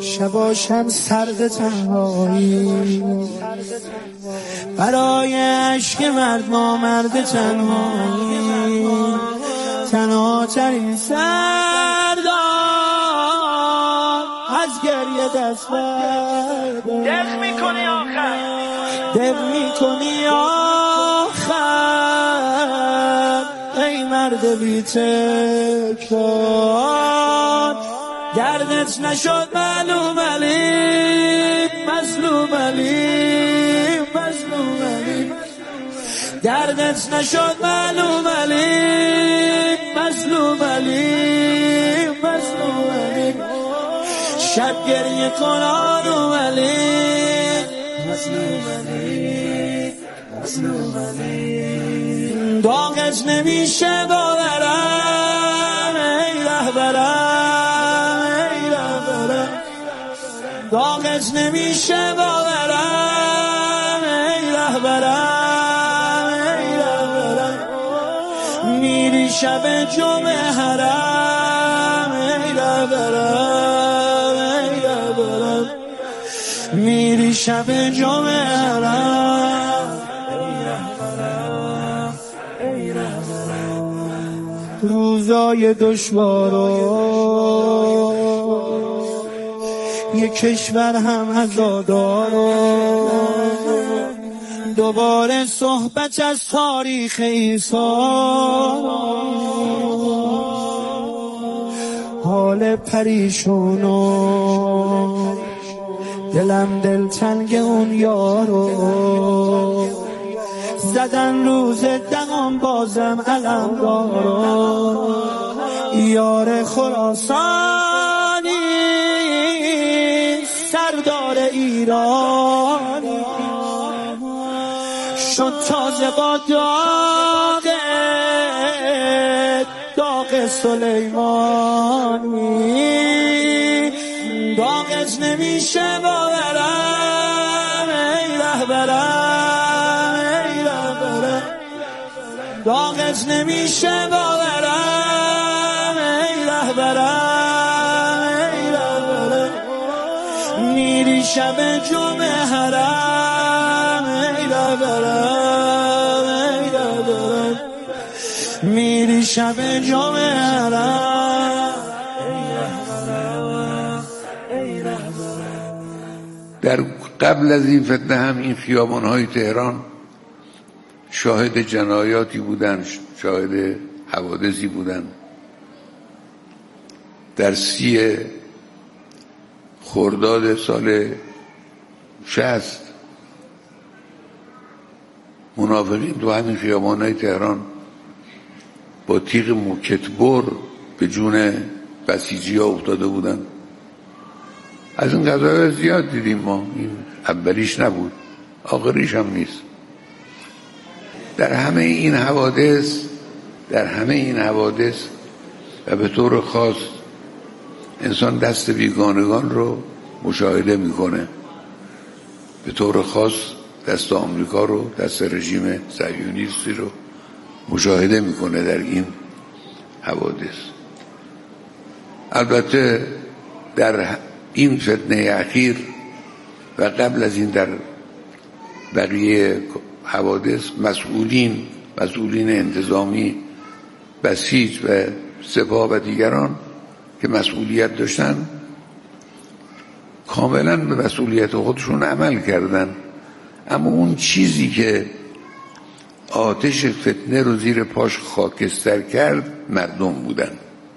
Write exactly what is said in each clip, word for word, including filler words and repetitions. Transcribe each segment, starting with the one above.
شباشم سرد تنهایی، برای عشق مرد ما مرد تنهایی، تنها ترین سردار از گریه دست بردار. دق میکنی آخر، دق میکنی آخر ای مرد بی تکرار. دردت نشد معلوم علی، مظلوم علی، مظلوم علی. دردت نشد معلوم علی، مظلوم علی، مظلوم علی. شب گریه کن آروم علی، مظلوم علی، مظلوم علی. داغت نمیشه باورم ای رهبرم، ای رهبرم. داغت نمیشه باورم ای رهبرم، ای رهبرم. میری شب جمعه حرم ای رهبرم، ای رهبرم. میری شب جمعه حرم ای رهبرم، ای رهبرم. روزای دشوارو یک کشور هم عزادارو، دوباره صحبت از تاریخ عیسی. حال پریشونو دلم دلتنگ اون یارو، زدن روز دهم بازم علم دارو. یار خراسانی سردار ایرانی شد تازه با داغ داغ سلیمانی. داغت نمیشه باورم ای رهبرم، ای رهبرم. داغت نمیشه باورم ای رهبرم، ای رهبرم. میری شب جمعه حرم ای رهبرم، ای رهبرم. میری شب جمعه حرم ای رهبرم، ای رهبرم. در قبل از این فتنه هم این خیابان‌های تهران شاهد جنایاتی بودن، شاهد حوادثی بودن. در سی خرداد سال شصت منافقین تو همین خیابان‌های تهران با تیغ موکتبر به جون بسیجی‌ها افتاده بودن. از این قضایا زیاد دیدیم ما، این اولیش نبود، آخریش هم نیست. در همه این حوادث در همه این حوادث و به طور خاص انسان دست بیگانگان رو مشاهده میکنه، به طور خاص دست آمریکا رو، دست رژیم صهیونیستی رو مشاهده میکنه در این حوادث. البته در این فتنه اخیر و قبل از این در بقیه حوادث مسئولین مسئولین انتظامی، بسیج و سپاه و دیگران که مسئولیت داشتن کاملا به مسئولیت خودشون عمل کردن، اما اون چیزی که آتش فتنه رو زیر پاش خاکستر کرد مردم بودن.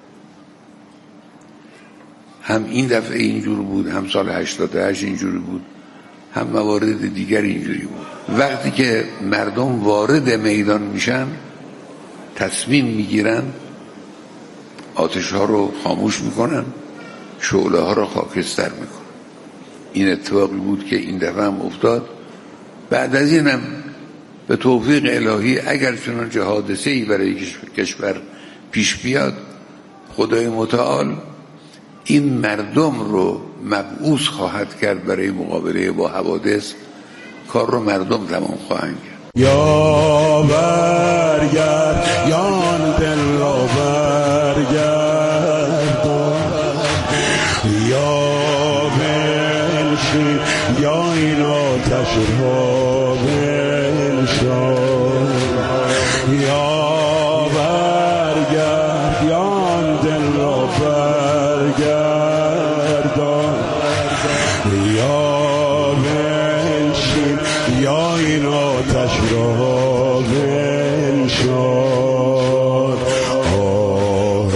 هم این دفعه اینجور بود، هم سال هشتاد و هشت اینجوری بود، هم موارد دیگر اینجوری بود. وقتی که مردم وارد میدان میشن، تصمیم میگیرن، آتش ها رو خاموش میکنن، شعله ها رو خاکستر میکنن. این اتفاقی بود که این دفعه هم افتاد. بعد از اینم به توفیق الهی اگر چنانچه حادثه‌ای برای کشور پیش بیاد، خدای متعال این مردم رو مبعوث خواهد کرد برای مقابله با حوادث. کار رو مردم تمام خواهند کرد. یا برگرد یان دل را برگرد، یا بنشین یا این آتش را بنشان یا برگرد یا آن دل را برگردان یا بنشین یا این آتش را بنشان آه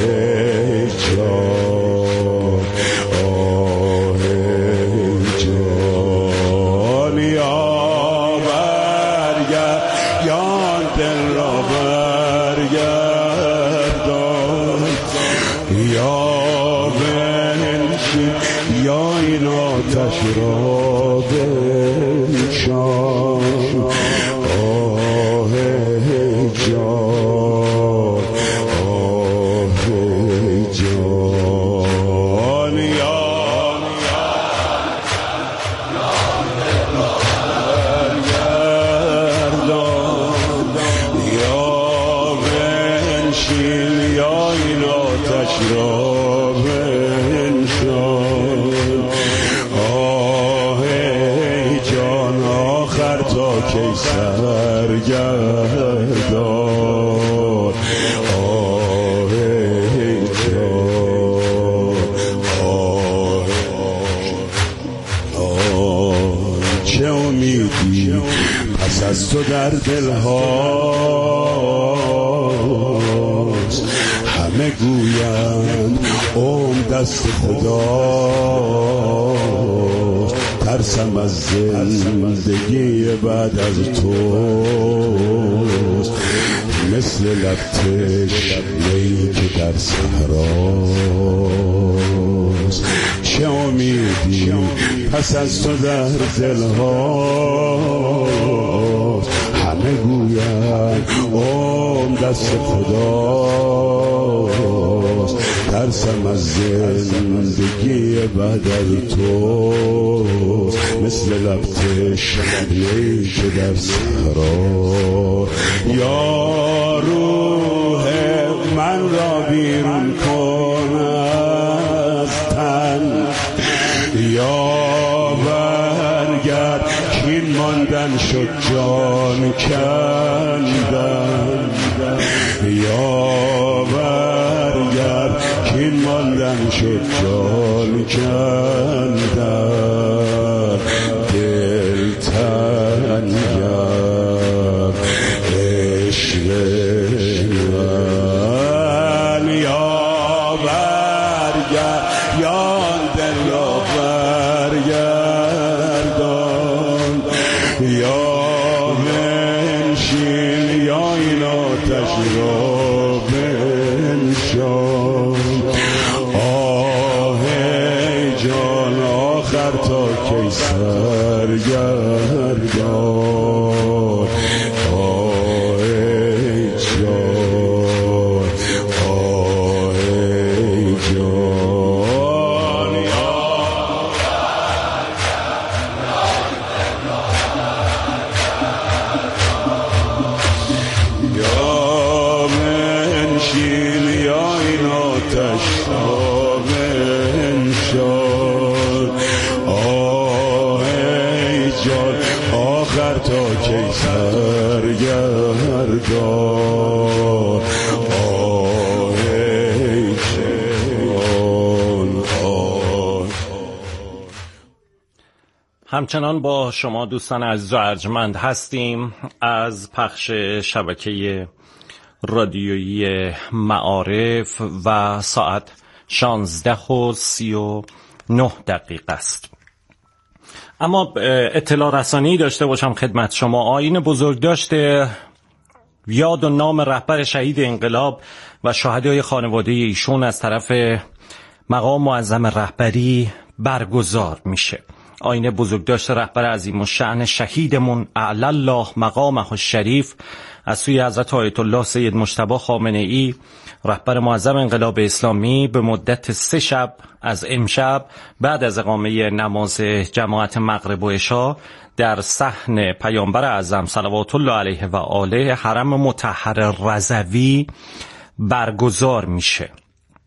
جان آه جان یا برگرد یا آن دل را برگردان یا بنشین یا این آتش را بنشان آه جان آه جان یا برگردان یا بنشین یا این آتش را بنشان آه جان آخر تا کی سرگردان آه جان آه آه چه امیدی پس از تو در دلهاست همه گویند عمر دست خداست ترسم از زندگی بعد از توست مثل لبتش می که در صحراست چه امیدی پس از تو در دلهاست همه گویند عمر دست خداست ترسم از زندگی بعد از توست مثل لبتش می که در صحرا یا روح من را بیرون کن از تن یا برگرد کین ماندن شد جان کندن یا برگرد کین ماندن شد جان کندن دل تنگر عشق من یا برگرد یا دل را برگردان یا منشین یا این آتش را بنشان آه جان آخر تا کی سرگردان آه جان آه جان یا منشین یا این آتش را بنشان آه جان آخر تا کی سرگردان آه جان آه. همچنان با شما دوستان عزیز و ارجمند هستیم از پخش شبکه رادیویی معارف و ساعت شانزده و سی و نه دقیقه است. اما اطلاع رسانی داشته باشم خدمت شما. آیین بزرگداشت یاد و نام رهبر شهید انقلاب و شهدای خانواده ایشون از طرف مقام معظم رهبری برگزار میشه. آیین بزرگداشت رهبر عظیم الشأن شهیدمون اعلی الله مقامه الشریف از سوی حضرت آیت الله سید مجتبی خامنه ای رهبر معظم انقلاب اسلامی به مدت سه شب از امشب بعد از اقامه نماز جماعت مغرب و عشا در صحن پیامبر اعظم صلوات الله علیه و آله حرم مطهر رضوی برگزار میشه.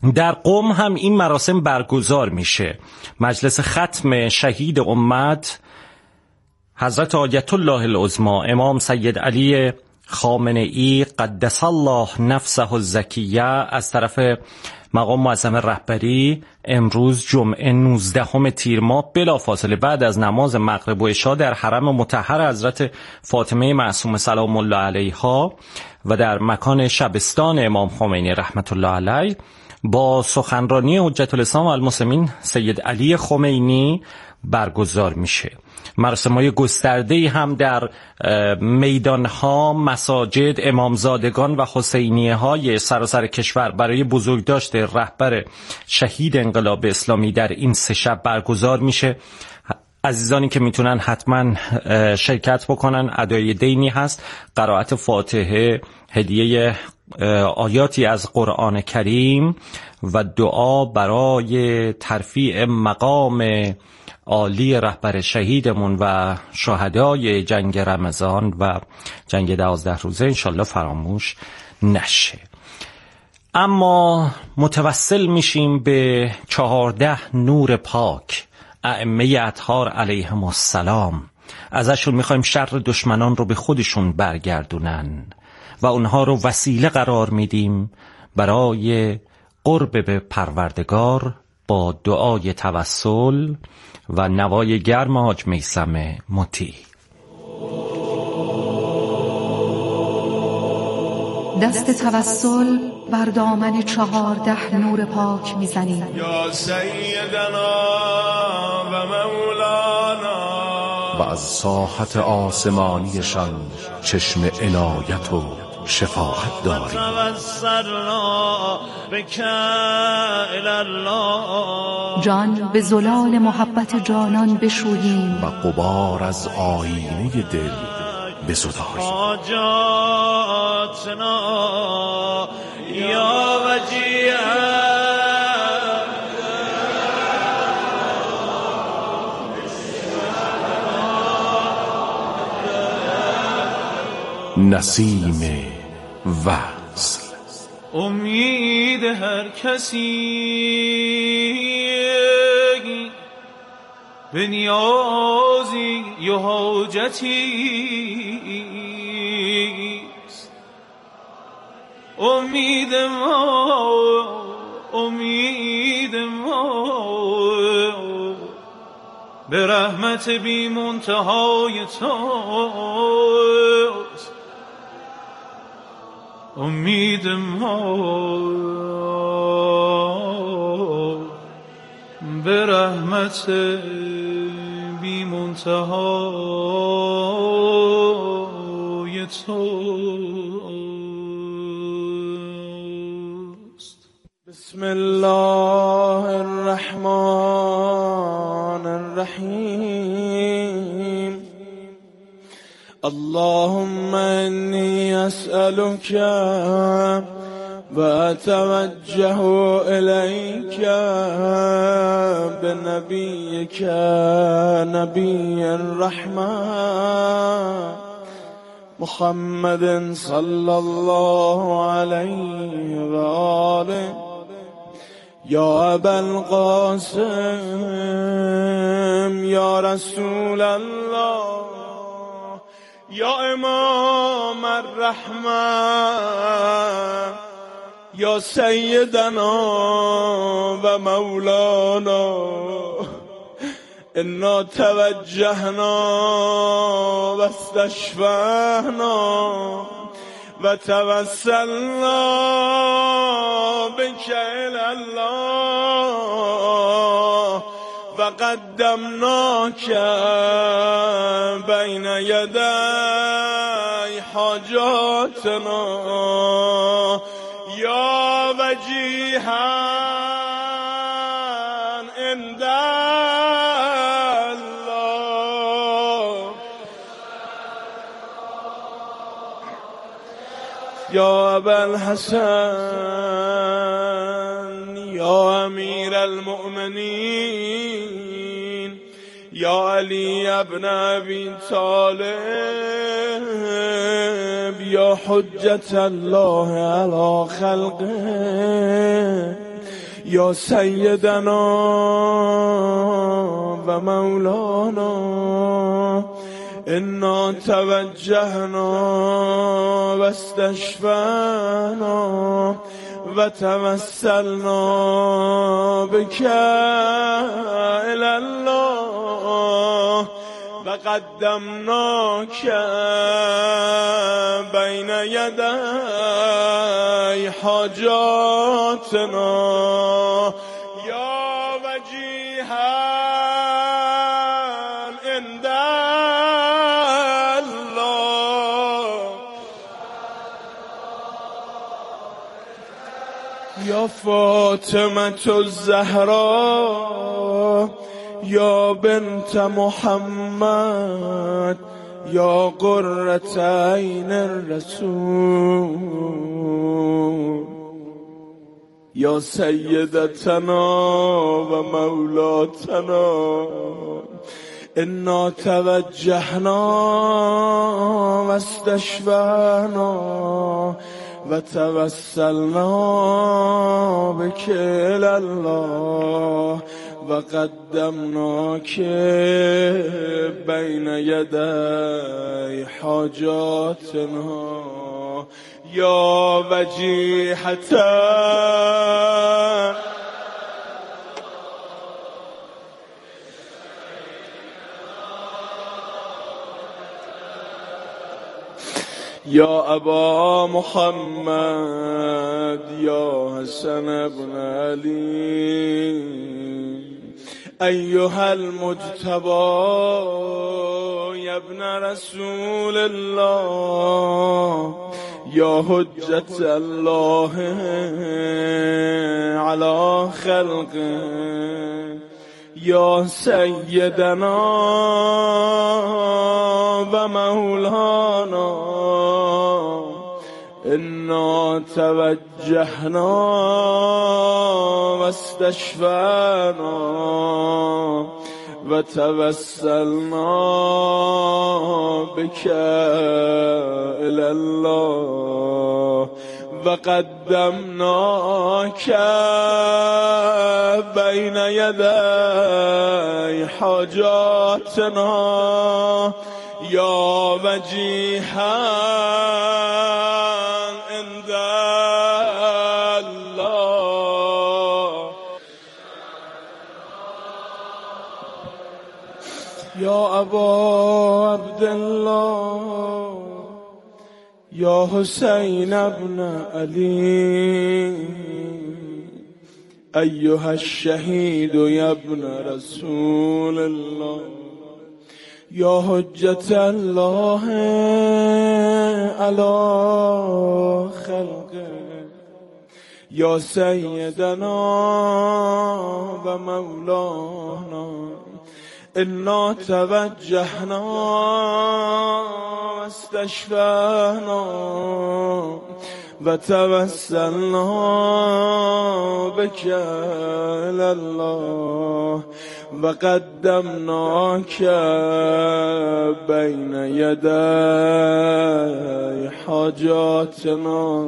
در قم هم این مراسم برگزار میشه. مجلس ختم شهید امت حضرت آیت الله العظما امام سید علی خامنه ای قدس الله نفسه الزکیه از طرف مقام معظم رهبری امروز جمعه نوزدهم تیر ماه بلافاصله بعد از نماز مغرب و عشا در حرم مطهر حضرت فاطمه معصومه سلام الله علیها و در مکان شبستان امام خمینی رحمت الله علیه با سخنرانی حجت الاسلام و المسلمین سید علی خمینی برگزار میشه. مراسم‌های گسترده‌ای هم در میدان‌ها، مساجد، امامزادگان و حسینیه‌های سراسر کشور برای بزرگداشت رهبر شهید انقلاب اسلامی در این سه شب برگزار میشه. عزیزانی که میتونن حتما شرکت بکنن. ادای دینی هست، قرائت فاتحه، هدیه آیاتی از قرآن کریم و دعا برای ترفیع مقام عالی رهبر شهیدمون و شهدای جنگ رمضان و جنگ دوازده روزه انشالله فراموش نشه. اما متوسل میشیم به چهارده نور پاک ائمه اطهار علیهم السلام. ازشون میخوایم شر دشمنان رو به خودشون برگردونن و اونها رو وسیله قرار میدیم برای قرب به پروردگار با دعای توسل و نوای گرم حاج میثم مطیع. دست توسل بر دامن چهارده نور پاک میزنیم. یا سیدنا و مولانا. و از ساحت آسمانیشان چشم عنایت و شفاعت داریم. توسلنا بک الی الله. جان به زلال محبت جانان بشوییم و غبار از آینه دل بزداییم. حاجاتنا یا وجیه نسیم وصل. امید هر کسی به نیازی یا حاجتیست. امید ما امید ما به رحمت بی منتهای توست. امید ما به رحمت بی منتهای توست. بسم الله الرحمن الرحیم. اللهم انی اسألك و اتوجه الیک بنبیک نبی الرحمة محمد صلی الله علیه و آله. یا ابا القاسم یا رسول الله یا امام الرحمة یا سیدنا و مولانا. انا توجهنا و استشفعنا و توسلنا بک الی الله و قدمناک بین یدی حاجاتنا یا وجیها عند الله. یا ابا الحسن یا امیر المؤمنین یا علی ابن ابی طالب یا حجت الله علی خلقه یا سیدنا و مولانا انا توجهنا و استشفعنا و توسلنا بك الی الله و قدمناک بین یدی حاجاتنا یا وجیها عند الله یا فاطمة الزهرا یا بنت محمد یا قرة عین الرسول یا سیدتنا و مولاتنا انا توجهنا و استشفعنا و توسلنا بك الی الله و قدمناک بین یدی حاجاتنا یا وجیحة یا ابا محمد یا حسن بن علی ایها المجتبی یا ابن رسول الله یا حجت الله علی خلقه یا سیدنا و مولانا انا توجهنا و استشفعنا و توسلنا بك الی الله و قدمناک بین یدی حاجاتنا یا وجیها عند الله یا ابا عبدالله یا حسین ابن علی ایها الشهید یا ابن رسول الله یا حجت الله علی خلقه یا سیدنا و مولانا انا توجهنا و استشفعنا و توسلنا بك الی الله و قدمناک بین یدی حاجاتنا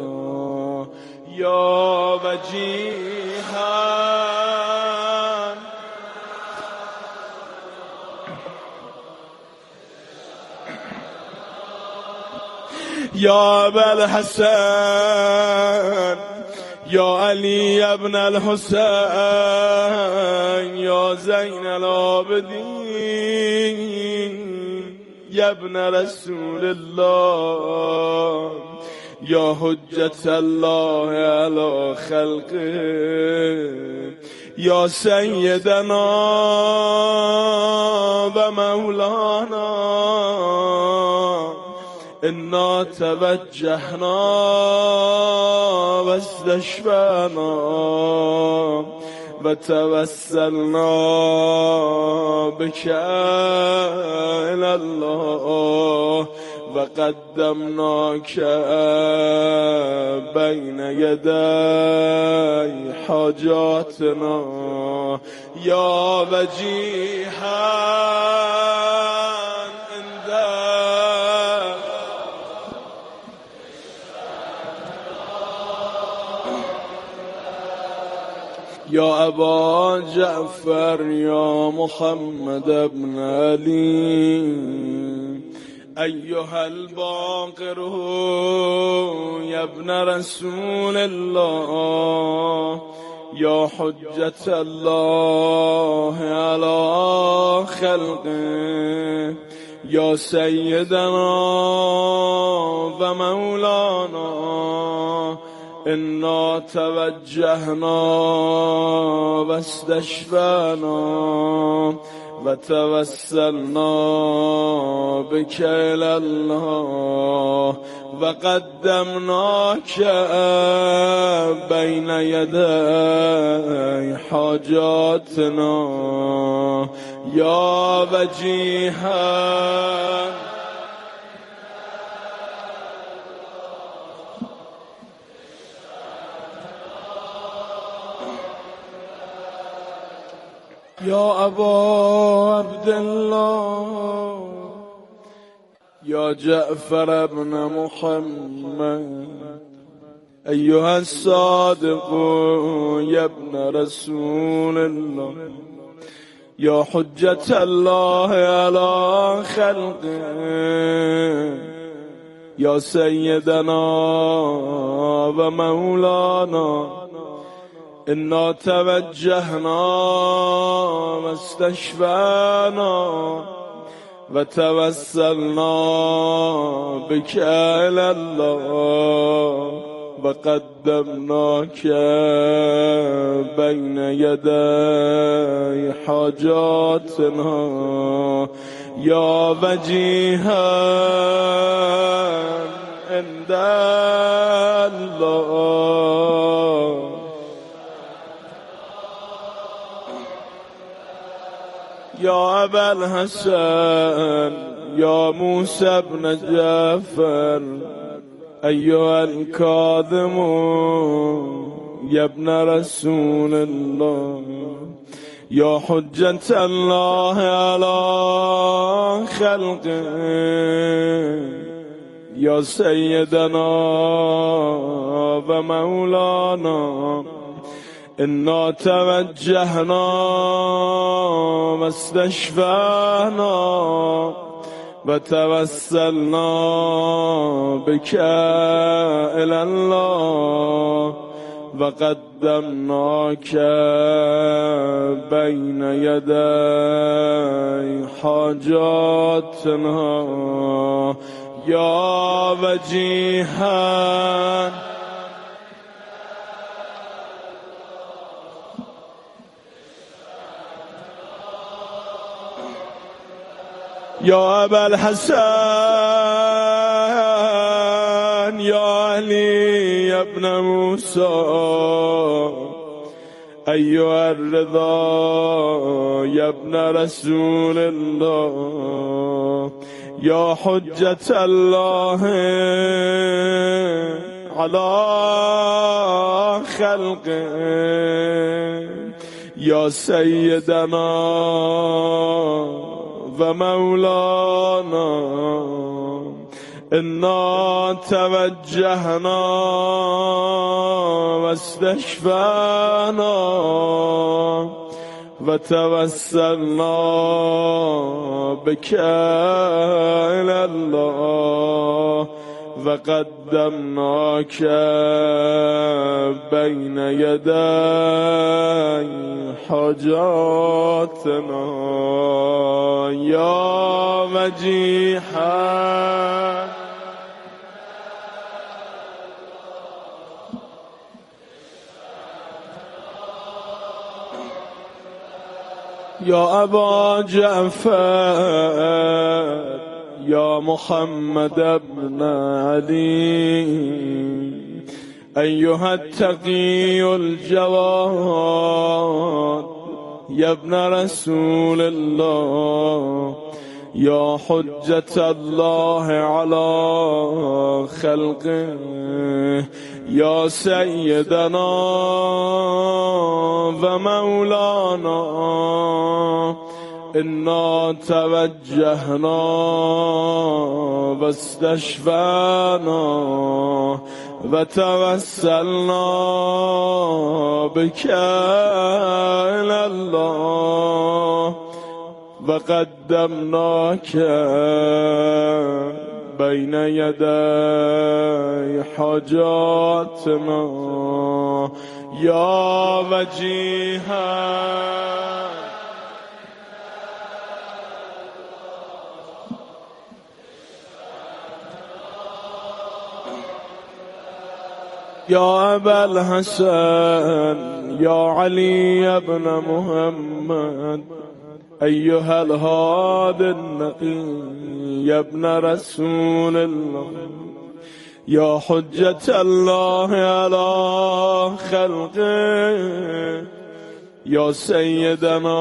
یا وجیها یا ابا الحسن یا علی ابن الحسین یا زین العابدین یا ابن رسول الله یا حجت الله علی خلقه یا سیدنا و مولانا انا توجهنا و استشفعنا و توسلنا بك الی الله و قدمناک بین یدی حاجاتنا یا وجیها أبا جعفر يا محمد بن علي أيها الباقر يا ابن رسول الله يا حجة الله على خلقه يا سيدنا ومولانا إنا توجهنا واستشفعنا وتوسلنا بك إلى الله وقدمناك بين يدي حاجاتنا يا وجيها يا أبا عبد الله يا جعفر بن محمد أيها الصادق يا ابن رسول الله يا حجة الله على خلقه يا سيدنا ومولانا إنا توجهنا واستشفعنا وتوسلنا بك إلى الله وقدمناك بين يدي حاجاتنا يا وجيها عند الله يا أبا الحسن يا موسى بن جعفر أيها الكاظم يا ابن رسول الله يا حجة الله على خلقه يا سيدنا ومولانا إنا توجهنا واستشفعنا وتوسلنا بك إلى الله وقدمناك بين يدي حاجاتنا يا وجيها يا أبا الحسن يا علي يا ابن موسى أيها الرضا يا ابن رسول الله يا حجة الله على خلقه يا سيدنا ومولانا إنا توجهنا واستشفعنا وتوسلنا بك إلى الله وقدمناك بين يدي حاجاتنا يا وجيها يا أبا جعفر يا محمد بن علي أيها التقي الجواد يا ابن رسول الله يا حجة الله على خلقه يا سيدنا ومولانا إنا توجهنا واستشفعنا و توسلنا بك إلى الله و قدمناك بین یدی حاجاتنا یا وجیها یا ابا الحسن یا علی بن محمد أيها الهادي النقي يا ابن رسول الله يا حجة الله على خلقه يا سيدنا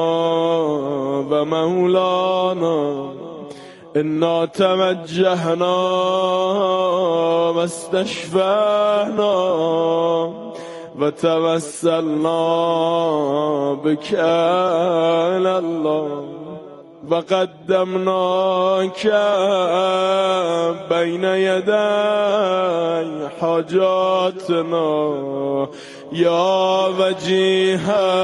ومولانا إنا توجهنا واستشفعنا وتوسلنا بك إلى الله وقدمناك بين يدي حاجاتنا يا وجيها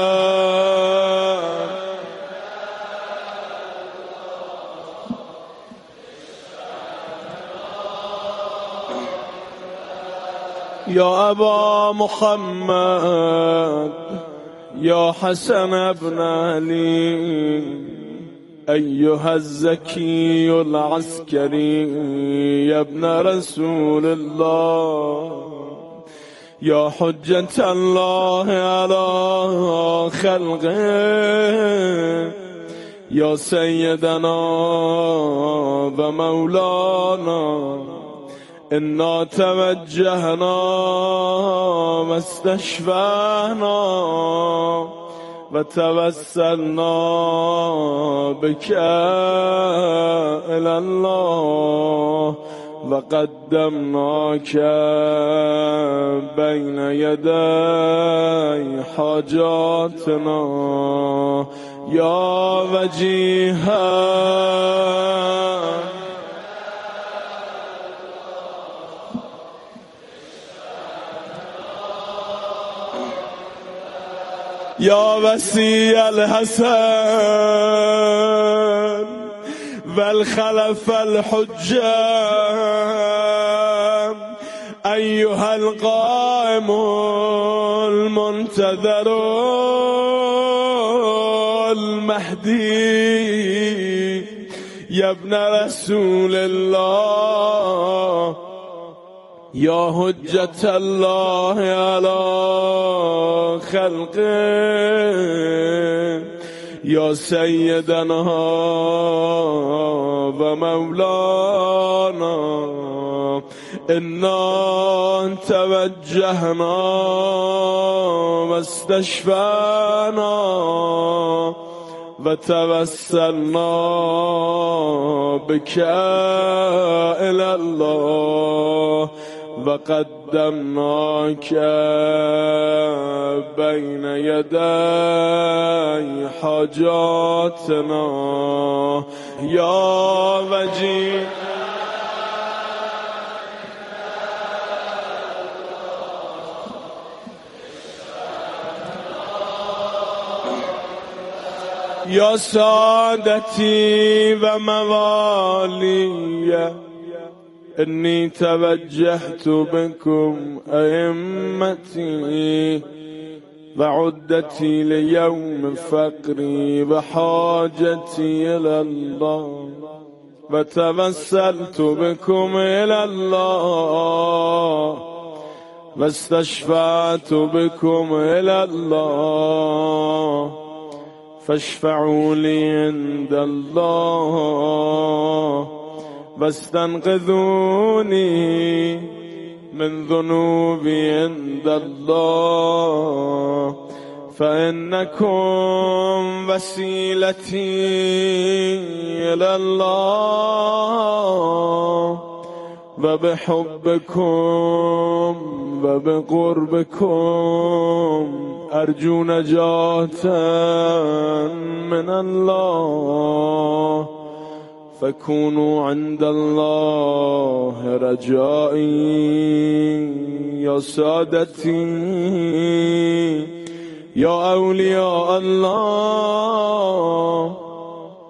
يا أبا محمد يا حسن بن علي أيها الزكي العسكري يا ابن رسول الله يا حجة الله على خلقه يا سيدنا ومولانا إنا توجهنا واستشفعنا وتوسلنا بك إلى الله وقدمناك بين يدي حاجاتنا يا وجيها يا وسيع الحسن والخلف الحجة أيها القائم المنتظر المهدي يا ابن رسول الله يا حجة الله على خلقه يا سيدنا ومولانا إنا توجهنا واستشفعنا وتوسلنا بك إلى الله وقدمناك بين يدي حاجاتنا يا وجيه يا سادتي وموالي إني توجهت بكم أئمتي وعدتي ليوم فقري وحاجتي إلى الله وتوسلت بكم إلى الله واستشفعت بكم إلى الله فاشفعوا لي عند الله واستنقذوني من ذنوبي عند الله فإنكم وسيلتي إلى الله وبحبكم وبقربكم أرجو نجاة من الله فكونوا عند الله رجائي يا سادتي يا أولياء الله